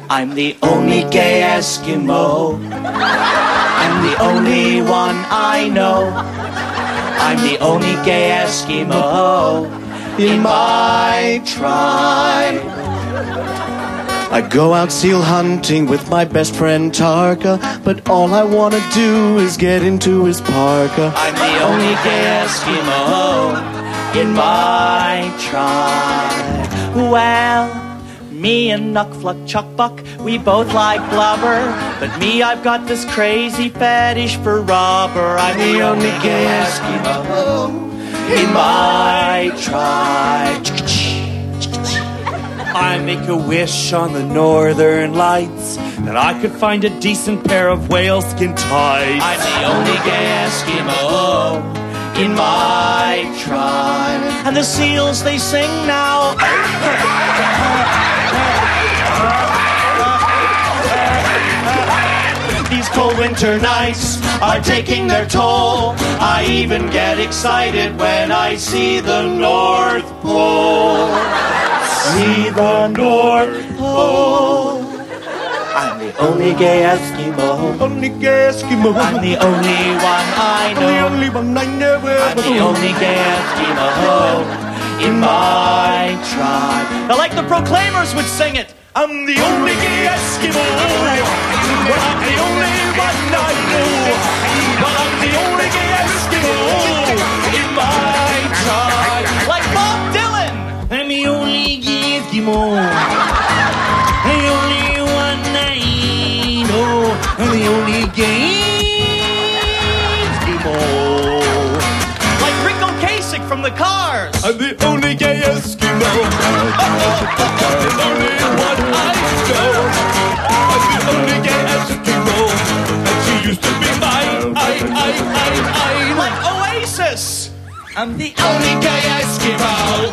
I'm the only gay Eskimo. I'm the only one I know. I'm the only gay Eskimo in my tribe. I go out seal hunting with my best friend Tarka, but all I want to do is get into his parka. I'm the only gay Eskimo in my tribe. Well, me and Nuckfluck Chuckbuck, we both like blubber, but me, I've got this crazy fetish for rubber. I'm the only gay Eskimo in my tribe. I make a wish on the northern lights that I could find a decent pair of whaleskin tights. I'm the only gay Eskimo in my tribe. And the seals, they sing now. These cold winter nights are taking their toll. I even get excited when I see the North Pole. See the North Pole. I'm the only gay Eskimo. Only gay Eskimo. I'm the only one I know. The only one I know. I'm the only gay Eskimo in my tribe. Now, like the Proclaimers would sing it. I'm the only gay Eskimo. Well, I'm the only one I know. Well, I'm the only gay Eskimo in my tribe. Like Bob Dylan. I'm the only gay Eskimo. The only one I know. I'm the only gay Eskimo. Like Rico Kasich from the Cars. I'm the only gay Eskimo. The only one I know. I'm the only gay Eskimo. And she used to be mine. Like Oasis. I'm the only gay Eskimo.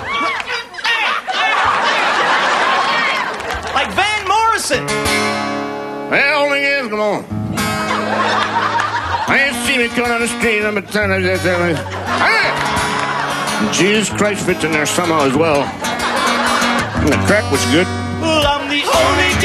Like Van Morrison. Well, only Eskimo. I ain't seen me coming on the street. I'm telling you that. Jesus Christ fits in there somehow as well. And the crack was good. Well, I'm the only